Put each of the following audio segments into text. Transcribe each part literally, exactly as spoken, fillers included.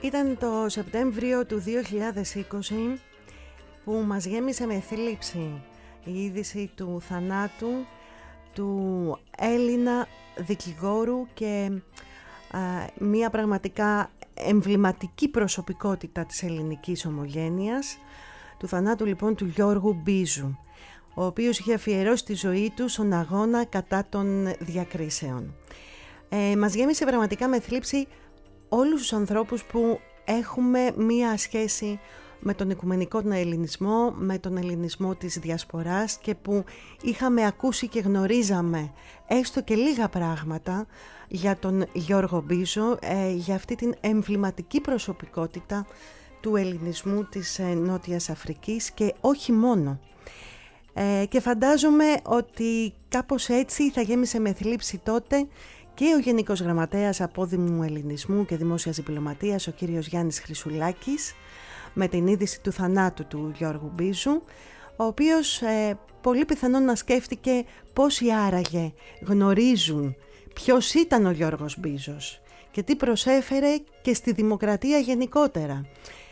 Ήταν το Σεπτέμβριο του δύο χιλιάδες είκοσι που μας γέμισε με θλίψη η είδηση του θανάτου του Έλληνα δικηγόρου και α, μια πραγματικά εμβληματική προσωπικότητα της ελληνικής ομογένειας, του θανάτου λοιπόν του Γιώργου Μπίζου, ο οποίος είχε αφιερώσει τη ζωή του στον αγώνα κατά των διακρίσεων. Ε, μας γέμισε πραγματικά με θλίψη όλους τους ανθρώπους που έχουμε μία σχέση με τον οικουμενικό τον ελληνισμό, με τον ελληνισμό της διασποράς και που είχαμε ακούσει και γνωρίζαμε έστω και λίγα πράγματα για τον Γιώργο Μπίζο, ε, για αυτή την εμβληματική προσωπικότητα του ελληνισμού της ε, Νότιας Αφρικής και όχι μόνο. Ε, και φαντάζομαι ότι κάπως έτσι θα γέμισε με θλίψη τότε και ο Γενικός Γραμματέας Απόδημου Ελληνισμού και Δημόσιας Διπλωματίας, ο κύριος Γιάννης Χρυσουλάκης, με την είδηση του θανάτου του Γιώργου Μπίζου, ο οποίος ε, πολύ πιθανόν να σκέφτηκε πόσοι άραγε γνωρίζουν ποιος ήταν ο Γιώργος Μπίζος και τι προσέφερε και στη δημοκρατία γενικότερα.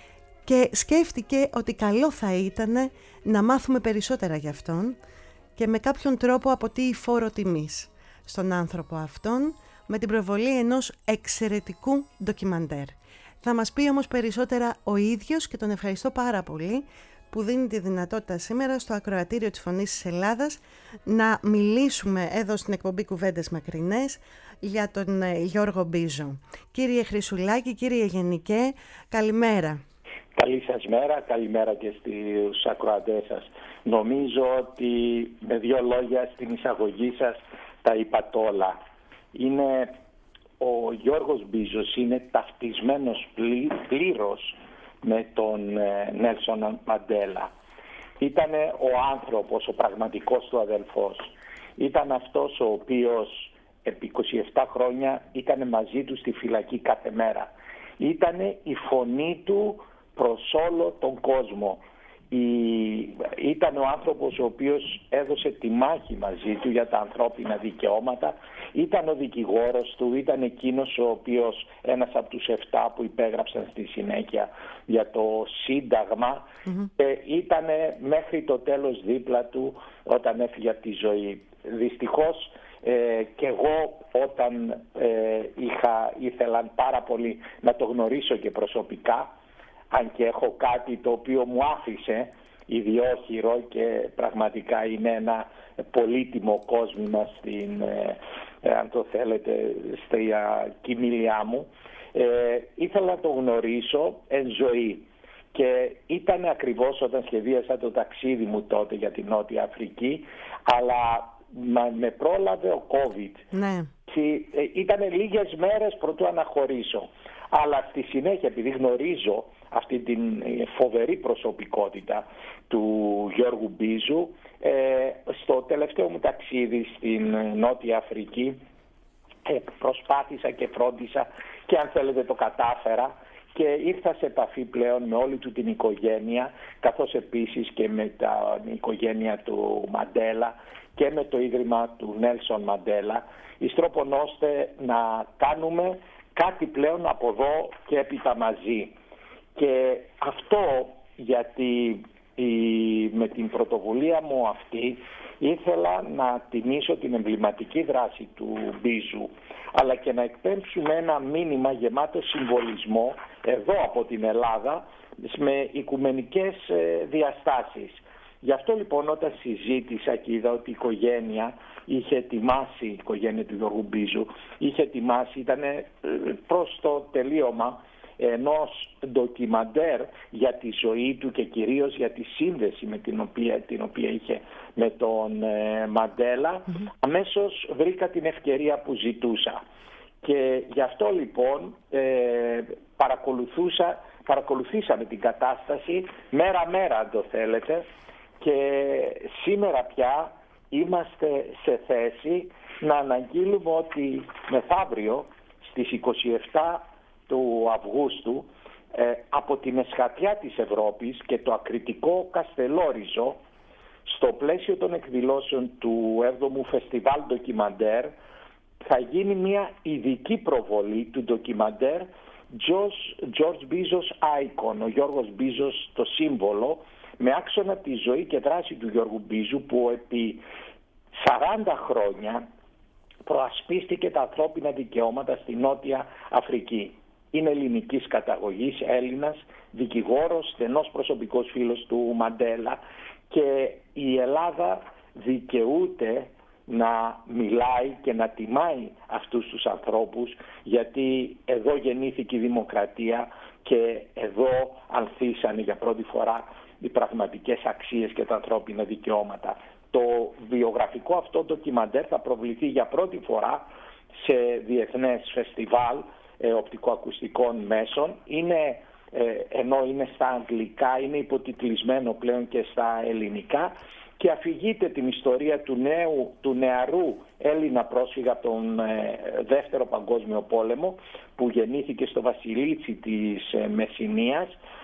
Και σκέφτηκε ότι καλό θα ήταν να μάθουμε περισσότερα γι' αυτόν και με κάποιον τρόπο αποτείει φόρο τιμής στον άνθρωπο αυτόν με την προβολή ενός εξαιρετικού ντοκιμαντέρ. Θα μας πει όμως περισσότερα ο ίδιος και τον ευχαριστώ πάρα πολύ που δίνει τη δυνατότητα σήμερα στο ακροατήριο της Φωνής της Ελλάδας να μιλήσουμε εδώ στην εκπομπή Κουβέντες Μακρινές για τον Γιώργο Μπίζο. Κύριε Χρυσουλάκη, κύριε Γενικέ, καλημέρα. Καλή σας μέρα, καλημέρα και στους ακροατές σας. Νομίζω ότι με δύο λόγια στην εισαγωγή σας τα είπατε όλα. Είναι, ο Γιώργος Μπίζος είναι ταυτισμένος πλή, πλήρως με τον ε, Νέλσον Μαντέλα. Ήταν ο άνθρωπος, ο πραγματικός του αδελφός. Ήταν αυτός ο οποίος επί είκοσι επτά χρόνια ήταν μαζί του στη φυλακή κάθε μέρα. Ήταν η φωνή του προς όλο τον κόσμο. Η... Ήταν ο άνθρωπος ο οποίος έδωσε τη μάχη μαζί του για τα ανθρώπινα δικαιώματα. Ήταν ο δικηγόρος του, ήταν εκείνος ο οποίος, ένας από τους εφτά που υπέγραψαν στη συνέχεια για το Σύνταγμα, mm-hmm. και ήταν μέχρι το τέλος δίπλα του όταν έφυγε από τη ζωή. Δυστυχώς ε, και εγώ όταν ε, είχα, ήθελα πάρα πολύ να το γνωρίσω και προσωπικά, αν και έχω κάτι το οποίο μου άφησε ιδιόχειρο και πραγματικά είναι ένα πολύτιμο κόσμημα στην, ε, αν το θέλετε, στη κοιμήλιά μου, ε, ήθελα να το γνωρίσω εν ζωή. Και ήταν ακριβώς όταν σχεδίασα το ταξίδι μου τότε για την Νότια Αφρική, αλλά μα, με πρόλαβε ο COVID. Ναι. Ήταν λίγες μέρες προτού αναχωρήσω. Αλλά στη συνέχεια, επειδή γνωρίζω αυτή την φοβερή προσωπικότητα του Γιώργου Μπίζου, ε, στο τελευταίο μου ταξίδι στην Νότια Αφρική ε, προσπάθησα και φρόντισα και αν θέλετε το κατάφερα και ήρθα σε επαφή πλέον με όλη του την οικογένεια, καθώς επίσης και με την οικογένεια του Μαντέλα και με το Ίδρυμα του Νέλσον Μαντέλα, εις τρόπον ώστε να κάνουμε κάτι πλέον από εδώ και έπειτα μαζί. Και αυτό γιατί η, με την πρωτοβουλία μου αυτή ήθελα να τιμήσω την εμβληματική δράση του Μπίζου, αλλά και να εκπέμψουμε ένα μήνυμα γεμάτο συμβολισμό εδώ από την Ελλάδα με οικουμενικές διαστάσεις. Γι' αυτό λοιπόν όταν συζήτησα και είδα ότι η οικογένεια είχε ετοιμάσει, η οικογένεια του Γιώργου Μπίζου είχε ετοιμάσει, ήταν προς το τελείωμα ενός ντοκιμαντέρ για τη ζωή του και κυρίως για τη σύνδεση με την οποία, την οποία είχε με τον ε, Μαντέλα, mm-hmm. αμέσως βρήκα την ευκαιρία που ζητούσα. Και γι' αυτό λοιπόν ε, παρακολουθούσα, παρακολουθήσαμε την κατάσταση μέρα-μέρα αν το θέλετε, και σήμερα πια είμαστε σε θέση να αναγγείλουμε ότι μεθαύριο στις είκοσι επτά του Αυγούστου ε, από την εσχατιά της Ευρώπης και το ακριτικό Καστελόριζο, στο πλαίσιο των εκδηλώσεων του έβδομου Φεστιβάλ Ντοκιμαντέρ, θα γίνει μια ειδική προβολή του ντοκιμαντέρ George Μπίζος Icon, ο Γιώργος Μπίζος το σύμβολο, με άξονα τη ζωή και δράση του Γιώργου Μπίζου, που επί σαράντα χρόνια προασπίστηκε τα ανθρώπινα δικαιώματα στη Νότια Αφρική. Είναι ελληνικής καταγωγής, Έλληνας, δικηγόρος, στενός προσωπικός φίλος του Μαντέλα, και η Ελλάδα δικαιούται να μιλάει και να τιμάει αυτούς τους ανθρώπους, γιατί εδώ γεννήθηκε η δημοκρατία και εδώ ανθίσανε για πρώτη φορά οι πραγματικές αξίες και τα ανθρώπινα δικαιώματα. Το βιογραφικό αυτό ντοκιμαντέρ θα προβληθεί για πρώτη φορά σε διεθνές φεστιβάλ ε, οπτικοακουστικών μέσων. Είναι, ε, ενώ είναι στα αγγλικά, είναι υποτιτλισμένο πλέον και στα ελληνικά, και αφηγείται την ιστορία του, νέου, του νεαρού Έλληνα πρόσφυγα από τον ε, Δεύτερο Παγκόσμιο Πόλεμο, που γεννήθηκε στο Βασιλίτσι της ε, Μεσσηνίας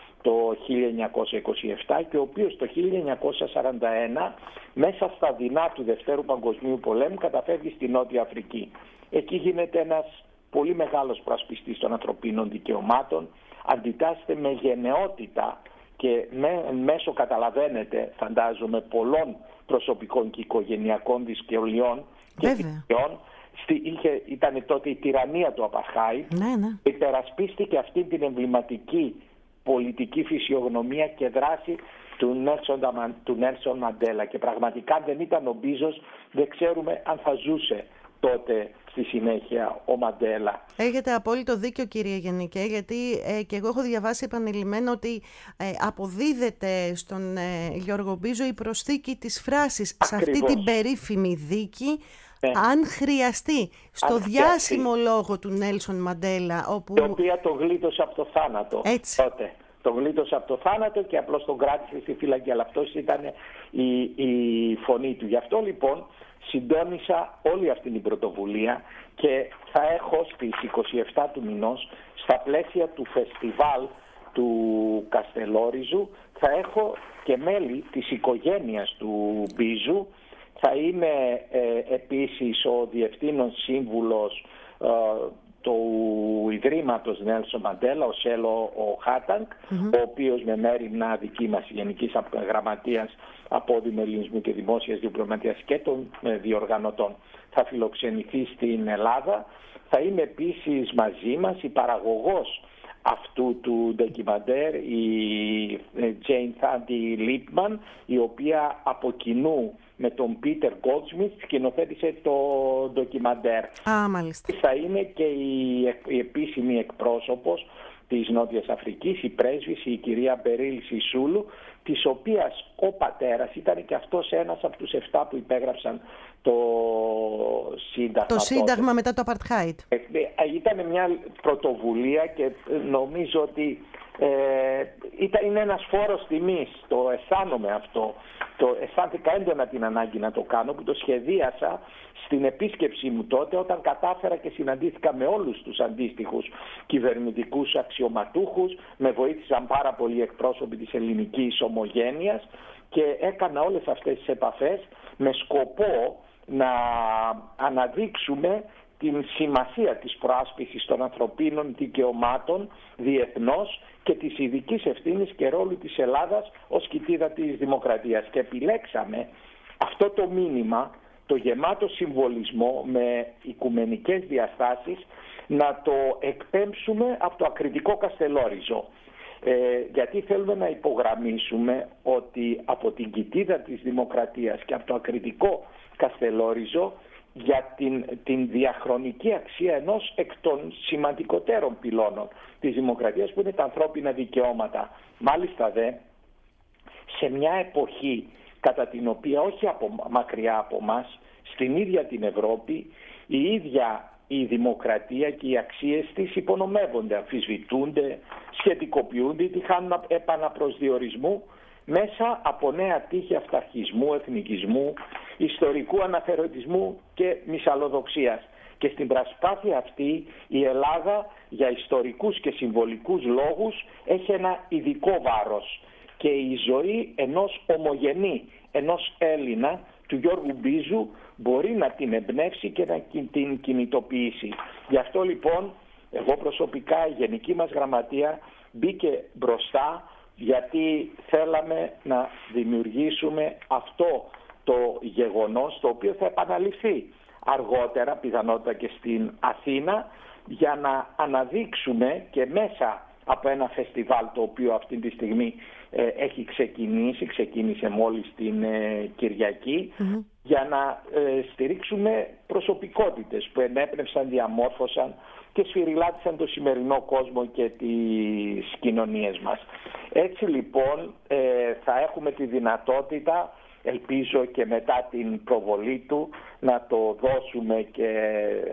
το χίλια εννιακόσια είκοσι επτά, και ο οποίος το χίλια εννιακόσια σαράντα ένα, μέσα στα δεινά του Δευτέρου Παγκοσμίου Πολέμου, καταφεύγει στη Νότια Αφρική. Εκεί γίνεται ένας πολύ μεγάλος προασπιστής των ανθρωπίνων δικαιωμάτων, αντιτάσσεται με γενναιότητα και με, μέσω, καταλαβαίνετε, φαντάζομαι, πολλών προσωπικών και οικογενειακών δυσκολιών και δυσκολιών. Είχε, ήταν τότε η τυραννία του Απαρχάιτ, ναι, ναι. Υπερασπίστηκε αυτή την εμβληματική πολιτική φυσιογνωμία και δράση του Νέλσον, του Νέλσον Μαντέλα, και πραγματικά δεν ήταν ο Μπίζος, δεν ξέρουμε αν θα ζούσε τότε στη συνέχεια ο Μαντέλα. Έχετε απόλυτο δίκιο, κύριε Γενικέ, γιατί ε, και εγώ έχω διαβάσει επανειλημμένα ότι ε, αποδίδεται στον ε, Γιώργο Μπίζο η προσθήκη της φράσης. Ακριβώς. Σε αυτή την περίφημη δίκη, ναι. αν χρειαστεί, στο αν διάσημο χρειαστεί. λόγο του Νέλσον Μαντέλα, όπου... η οποία το γλίτωσε από το θάνατο. Έτσι. Τότε. Το γλίτωσε από το θάνατο και απλώς τον κράτησε στη φυλακή, αλλά αυτός ήταν η, η φωνή του. Γι' αυτό λοιπόν συντόνισα όλη αυτή την πρωτοβουλία και θα έχω στις είκοσι επτά του μηνός, στα πλαίσια του φεστιβάλ του Καστελόριζου, θα έχω και μέλη της οικογένειας του Μπίζου. Θα είμαι ε, επίσης ο διευθύνων σύμβουλος ε, του Ιδρύματος Νέλσον Μαντέλα, ο Σέλο ο Χάτανκ, mm-hmm. ο οποίος με μέρημνα δική μας Γενικής Γραμματείας Απόδημου Ελληνισμού και Δημόσιας Διπλωματίας και των ε, διοργανωτών θα φιλοξενηθεί στην Ελλάδα. Θα είμαι επίσης μαζί μας η παραγωγός αυτού του ντοκιμαντέρ, η Jane Thandi Lippman, η οποία από κοινού με τον Πίτερ Γκόλτσμιτ σκηνοθέτησε το ντοκιμαντέρ. Α, μάλιστα. Θα είναι και η, η επίσημη εκπρόσωπος της Νότιας Αφρικής, η πρέσβης, η κυρία Μπερίλ Σισούλου, της οποίας ο πατέρας ήταν και αυτός ένας από τους εφτά που υπέγραψαν το Σύνταγμα. Το Σύνταγμα μετά το Απαρτχάιτ. Ε, ήταν μια πρωτοβουλία και νομίζω ότι ε, ήταν, είναι ένας φόρος τιμής. Το αισθάνομαι αυτό. Το αισθάνθηκα έντονα την ανάγκη να το κάνω, που το σχεδίασα στην επίσκεψή μου τότε, όταν κατάφερα και συναντήθηκα με όλους τους αντίστοιχους κυβερνητικούς αξιωματούχους. Με βοήθησαν πάρα πολλοί εκπρόσωποι της ελληνικής ομογένειας και έκανα όλες αυτές τις επαφές με σκοπό να αναδείξουμε την σημασία της προάσπισης των ανθρωπίνων δικαιωμάτων διεθνώς και της ειδικής ευθύνης και ρόλου της Ελλάδας ως κοιτίδα της δημοκρατίας. Και επιλέξαμε αυτό το μήνυμα, το γεμάτο συμβολισμό με οικουμενικές διαστάσεις, να το εκπέμψουμε από το ακριτικό Καστελόριζο. Ε, γιατί θέλουμε να υπογραμμίσουμε ότι από την κοιτίδα της δημοκρατίας και από το ακριτικό Καστελόριζο, για την, την διαχρονική αξία ενός εκ των σημαντικότερων πυλώνων της δημοκρατίας, που είναι τα ανθρώπινα δικαιώματα. Μάλιστα δε, σε μια εποχή κατά την οποία, όχι από, μακριά από μας, στην ίδια την Ευρώπη, η ίδια η δημοκρατία και οι αξίες της υπονομεύονται, αμφισβητούνται, σχετικοποιούνται ή τυχάνουν επαναπροσδιορισμού μέσα από νέα τείχη αυταρχισμού, εθνικισμού, ιστορικού αναφεροτισμού και μυσαλλοδοξίας. Και στην προσπάθεια αυτή η Ελλάδα για ιστορικούς και συμβολικούς λόγους έχει ένα ειδικό βάρος, και η ζωή ενός ομογενή, ενός Έλληνα, του Γιώργου Μπίζου, μπορεί να την εμπνεύσει και να την κινητοποιήσει. Γι' αυτό λοιπόν Εγώ προσωπικά, η γενική μας γραμματεία μπήκε μπροστά γιατί θέλαμε να δημιουργήσουμε αυτό το γεγονός το οποίο θα επαναληφθεί αργότερα, πιθανότατα και στην Αθήνα, για να αναδείξουμε και μέσα από ένα φεστιβάλ το οποίο αυτή τη στιγμή ε, έχει ξεκινήσει, ξεκίνησε μόλις την ε, Κυριακή, mm-hmm. για να ε, στηρίξουμε προσωπικότητες που ενέπνευσαν, διαμόρφωσαν και σφυριλάτησαν το σημερινό κόσμο και τις κοινωνίες μας. Έτσι λοιπόν ε, θα έχουμε τη δυνατότητα, ελπίζω και μετά την προβολή του, να το δώσουμε και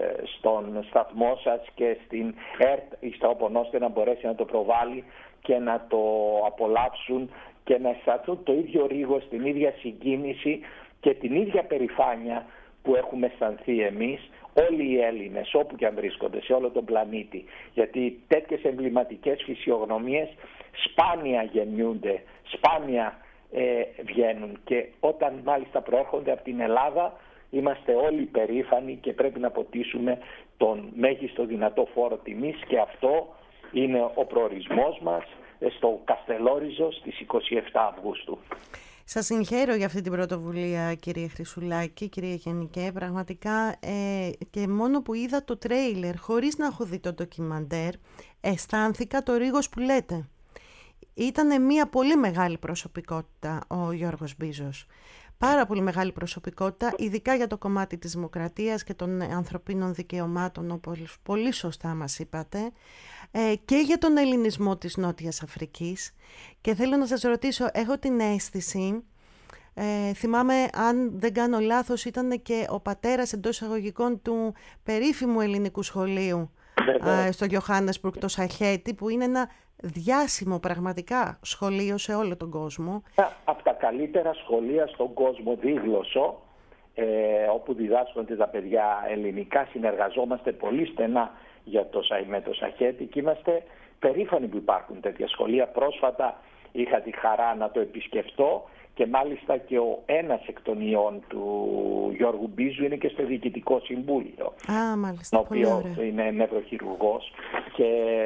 στον σταθμό σας και στην ΕΡΤ Ιστρόπον, ώστε να μπορέσει να το προβάλλει και να το απολαύσουν και να αισθανθούν το ίδιο ρίγος, την ίδια συγκίνηση και την ίδια περηφάνεια που έχουμε αισθανθεί εμείς, όλοι οι Έλληνες, όπου και αν βρίσκονται, σε όλο τον πλανήτη. Γιατί τέτοιες εμβληματικές φυσιογνωμίες σπάνια γεννιούνται, σπάνια ε, βγαίνουν, και όταν μάλιστα προέρχονται από την Ελλάδα είμαστε όλοι περήφανοι και πρέπει να ποτίσουμε τον μέγιστο δυνατό φόρο τιμής, και αυτό είναι ο προορισμός μας στο Καστελόριζο στις είκοσι επτά Αυγούστου. Σας συγχαίρω για αυτή την πρωτοβουλία, κύριε Χρυσουλάκη, κύριε Γενικέ. Πραγματικά ε, και μόνο που είδα το τρέιλερ, χωρίς να έχω δει το ντοκιμαντέρ, αισθάνθηκα το ρίγος που λέτε. Ήτανε μια πολύ μεγάλη προσωπικότητα ο Γιώργος Μπίζος. Πάρα πολύ μεγάλη προσωπικότητα, ειδικά για το κομμάτι της δημοκρατίας και των ανθρωπίνων δικαιωμάτων, όπως πολύ σωστά μας είπατε, και για τον ελληνισμό της Νότιας Αφρικής. Και θέλω να σας ρωτήσω, έχω την αίσθηση, ε, θυμάμαι, αν δεν κάνω λάθος, ήταν και ο πατέρας εντός εισαγωγικών του περίφημου ελληνικού σχολείου ε, στο Johannesburg, το Σαχέτη, που είναι ένα διάσημο πραγματικά σχολείο σε όλο τον κόσμο. Από τα καλύτερα σχολεία στον κόσμο, δίγλωσσο, ε, όπου διδάσκονται τα παιδιά ελληνικά. Συνεργαζόμαστε πολύ στενά για το, με το Σαχέτη και είμαστε περήφανοι που υπάρχουν τέτοια σχολεία. Πρόσφατα είχα τη χαρά να το επισκεφτώ και μάλιστα και ο ένας εκ των ιών του Γιώργου Μπίζου είναι και στο Διοικητικό Συμβούλιο. Α, μάλιστα, ο οποίος είναι νευροχειρουργός, και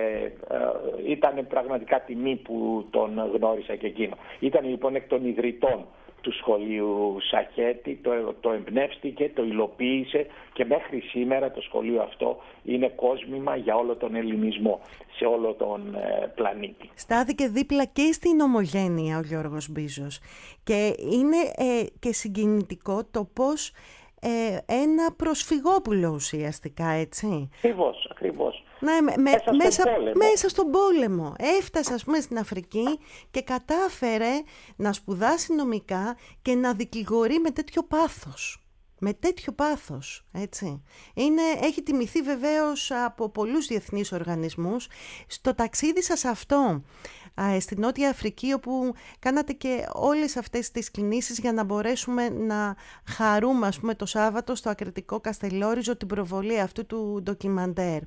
ε, ήταν πραγματικά τιμή που τον γνώρισα και εκείνο. Ήταν λοιπόν εκ των ιδρυτών του σχολείου Σαχέτη, το, το εμπνεύστηκε, το υλοποίησε και μέχρι σήμερα το σχολείο αυτό είναι κόσμημα για όλο τον ελληνισμό σε όλο τον ε, πλανήτη. Στάθηκε δίπλα και στην Ομογένεια ο Γιώργος Μπίζος και είναι ε, και συγκινητικό το πώς ε, ένα προσφυγόπουλο ουσιαστικά, έτσι. Ακριβώς, ακριβώς. Ναι, με, μέσα, μέσα, στον μέσα στον πόλεμο. Έφτασε, ας πούμε, στην Αφρική και κατάφερε να σπουδάσει νομικά και να δικηγορεί με τέτοιο πάθος. Με τέτοιο πάθος, έτσι. Είναι, έχει τιμηθεί βεβαίως από πολλούς διεθνείς οργανισμούς. Στο ταξίδι σας αυτό, α, στη Νότια Αφρική, όπου κάνατε και όλες αυτές τις κινήσεις για να μπορέσουμε να χαρούμε, ας πούμε, το Σάββατο στο Ακριτικό Καστελόριζο την προβολή αυτού του ντοκιμαντέρ.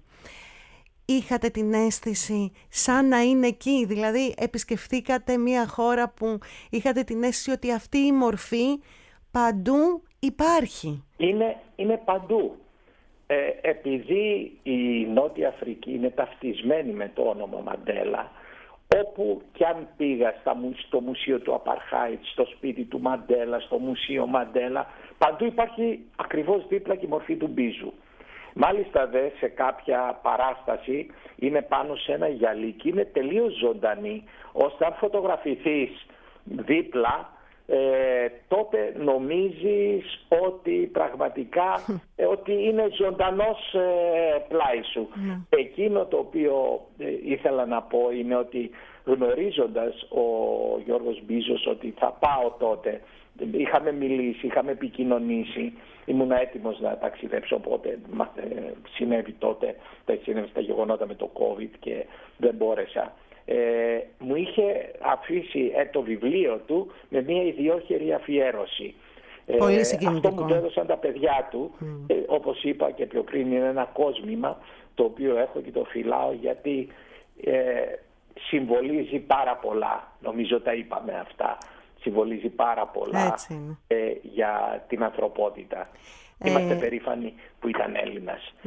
Είχατε την αίσθηση σαν να είναι εκεί, δηλαδή επισκεφθήκατε μια χώρα που είχατε την αίσθηση ότι αυτή η μορφή παντού υπάρχει? Είναι, είναι παντού. Ε, επειδή η Νότια Αφρική είναι ταυτισμένη με το όνομα Μαντέλα, όπου κι αν πήγα στα, στο μουσείο του Απαρχάιτ, στο σπίτι του Μαντέλα, στο μουσείο Μαντέλα, παντού υπάρχει ακριβώς δίπλα και η μορφή του Μπίζου. Μάλιστα δε σε κάποια παράσταση είναι πάνω σε ένα γυαλί και είναι τελείως ζωντανή, ώστε αν φωτογραφηθείς δίπλα, ε, τότε νομίζεις ότι πραγματικά ε, ότι είναι ζωντανός ε, πλάι σου. Mm. Εκείνο το οποίο ε, ήθελα να πω είναι ότι γνωρίζοντας ο Γιώργος Μπίζος ότι θα πάω τότε, είχαμε μιλήσει, είχαμε επικοινωνήσει, ήμουν έτοιμος να ταξιδέψω, οπότε ε, συνέβη τότε, συνέβη τα γεγονότα με το COVID και δεν μπόρεσα. Ε, μου είχε αφήσει ε, το βιβλίο του με μια ιδιόχερη αφιέρωση. Πολύ ε, αυτό μου το έδωσαν τα παιδιά του, mm. ε, όπως είπα και πιο πριν, είναι ένα κόσμημα το οποίο έχω και το φυλάω, γιατί ε, συμβολίζει πάρα πολλά, νομίζω τα είπαμε αυτά, συμβολίζει πάρα πολλά ε, για την ανθρωπότητα. Ε... Είμαστε περήφανοι που ήταν Έλληνας. Ναι.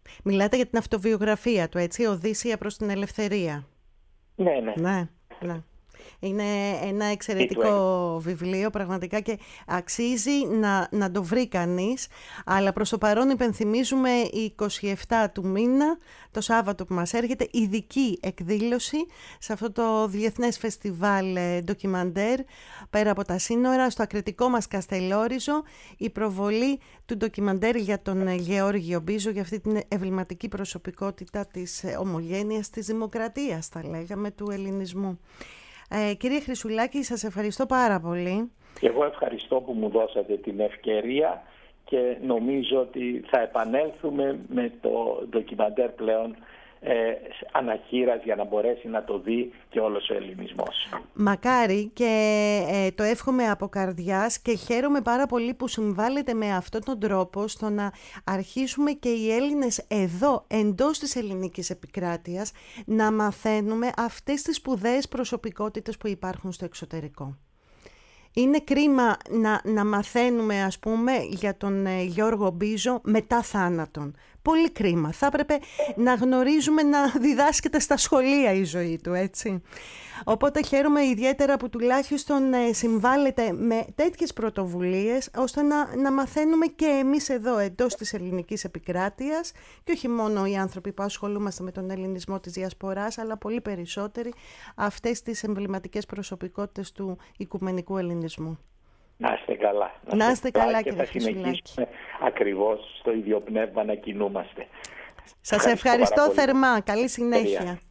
Μιλάτε για την αυτοβιογραφία του, έτσι, «Οδύσσια προς την ελευθερία». Ναι, ναι. Ναι, ναι. Είναι ένα εξαιρετικό βιβλίο πραγματικά και αξίζει να, να το βρει κανείς, αλλά προς το παρόν υπενθυμίζουμε η εικοστή εβδόμη του μήνα, το Σάββατο που μας έρχεται, ειδική εκδήλωση σε αυτό το Διεθνές Φεστιβάλ Ντοκιμαντέρ πέρα από τα σύνορα, στο ακριτικό μας Καστελόριζο, η προβολή του ντοκιμαντέρ για τον Γεώργιο Μπίζο, για αυτή την εμβληματική προσωπικότητα της ομογένειας, της δημοκρατίας, θα λέγαμε, του ελληνισμού. Ε, κύριε Χρυσουλάκη, σας ευχαριστώ πάρα πολύ. Και εγώ ευχαριστώ που μου δώσατε την ευκαιρία και νομίζω ότι θα επανέλθουμε με το ντοκιμαντέρ πλέον ε, αναχείρας για να μπορέσει να το δει και όλος ο ελληνισμός. Μακάρι, και ε, το εύχομαι από καρδιάς και χαίρομαι πάρα πολύ που συμβάλλετε με αυτόν τον τρόπο στο να αρχίσουμε και οι Έλληνες εδώ, εντός της ελληνικής επικράτειας, να μαθαίνουμε αυτές τις σπουδαίες προσωπικότητες που υπάρχουν στο εξωτερικό. Είναι κρίμα να, να μαθαίνουμε, ας πούμε, για τον ε, Γιώργο Μπίζο μετά θάνατον. Πολύ κρίμα. Θα έπρεπε να γνωρίζουμε να διδάσκεται στα σχολεία η ζωή του, έτσι. Οπότε χαίρομαι ιδιαίτερα που τουλάχιστον ε, συμβάλλετε με τέτοιες πρωτοβουλίες, ώστε να, να μαθαίνουμε και εμείς εδώ, εντός της ελληνικής επικράτειας, και όχι μόνο οι άνθρωποι που ασχολούμαστε με τον ελληνισμό της διασποράς, αλλά πολύ περισσότεροι, αυτές τις εμβληματικές προσωπικότητες του οικουμενικού ελληνισμού. Να είστε καλά. Να, να είστε καλά, καλά, κύριε Χρυσουλάκη. Και θα συνεχίσουμε ακριβώς στο ίδιο πνεύμα να κινούμαστε. Σας ευχαριστώ, ευχαριστώ θερμά. Καλή συνέχεια.